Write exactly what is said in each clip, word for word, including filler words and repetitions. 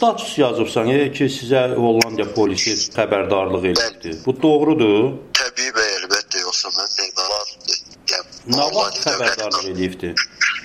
status yazıbsan e, ki sizə Hollandiya polisi xəbərdarlıq edirdi. Bu doğrudur? Təbii və əlbəttə, yoxsa mən nəqdalardır. Nə vaxt xəbərdarlıq edibdi?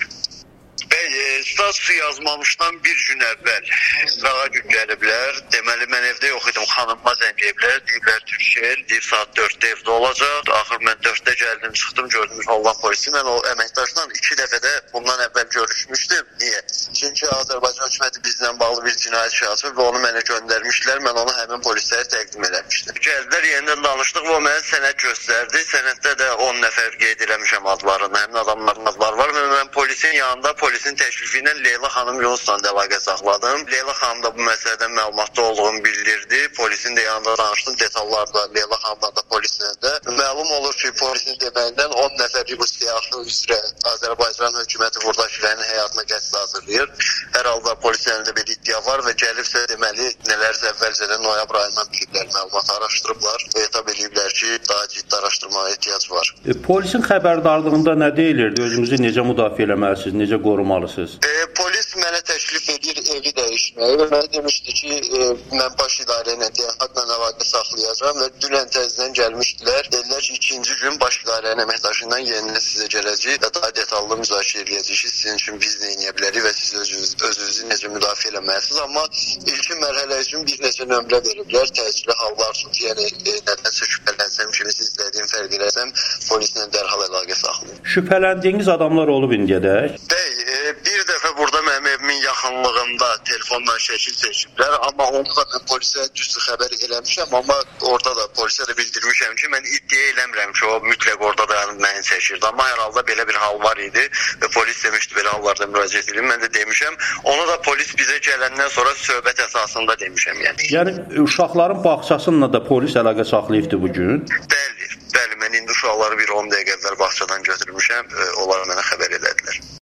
Statusu yazmamışdan bir gün əvvəl sırağa gün gəliblər. Deməli, mən evdə yox idim, xanımma zəng ediblər. Deyiblər, Türkiyə, deyib saat dörddə evdə olacaq. Axır mən dörddə gəldim, çıxdım, gördüm Holland polisi. Mən o əməkdaşla iki dəfə də bundan əvvəl görüşmüşdüm. Niyə? Çünki Azərbaycan hökuməti bizlə bağlı bir cinayət işi açıb və onu mənə göndərmişlər. Mən onu həmin polislərə təqdim eləmişdim. Gəldilər, yenidən danışdıq və o mənə sənəd göstərdi. Sənəddə də on nəfər qeyd eləmişəm adlarını. Həmin adamların adları var və mən polisin yanında, polisin təşrifi ilə Leyla xanım Yunusla əlaqə saxladım. Leyla xanım da bu məsələdən məlumatda olduğunu bildirdi. Polisin də yanında danışdım, detallarda Leyla xanımla da polislə də. Məlum olur ki, polisin deməyindən on nəfərlik bu siyasi üzrə Azərbaycan hökuməti buradakilərin həyatına qəsd hazırlayır. Hər halda polisin əlində bir iddia var və gəlibsə deməli nələrsə əvvəlcədən noyabr ayından biliblər, məlumat araşdırıblar və etab ediblər ki, daha ciddi araşdırmaya ehtiyac var. E, polisin xəbərdarlığında nə deyilirdi? Özünüzü necə müdafiə etməlisiniz, necə qorumalısınız? E, polis mənə təklif edir evi dəyişməyi və mənə demişdi ki, e, mən baş idarə ilə deyəxatla əlaqə saxlayacağam və dünən təzədən gəlmişdilər. Dedilər ki, ikinci gün baş idarənin əməkdaşından yenidən sizə gələcək və daha detallı müzakirə edəcəyik ki, sizin üçün biz nə edə bilərik və siz özünüz, özünüzü necə müdafiə etməlisiniz. Amma ilkin mərhələ üçün bir neçə nömrə veriblər, təcili hallar üçün, yəni e, nədənsə şübhələnsəm, kimi siz izlədiyim fərq eləsəm, polislə dərhal əlaqə saxlayın. Şübhələndiyiniz adamlar olub indiyədək? Bəy, e, bir dəfə burada mənim evimin yaxınlığında telefonla şəkil çəkiblər, amma onu da mən polisə düzdür xəbər eləmişəm, amma orada da polisə də bildirmişəm ki, mən iddia eləmirəm ki, o mütləq orada dayanıb məni çəkirdi, amma hər halda belə bir hal var idi və polis demişdi, belə hallarda müraciət edin, mən də demişəm, onu da polis bizə gələndən sonra söhbət əsasında demişəm, yəni. Yəni, uşaqların bağçasıyla da polis əlaqə saxlayıbdı bugün? Bəli, bəli, mən indi uşaqları bir on dəqiqə əvvəl bağçadan götürmüşəm, onlar mənə xəbər elədilər.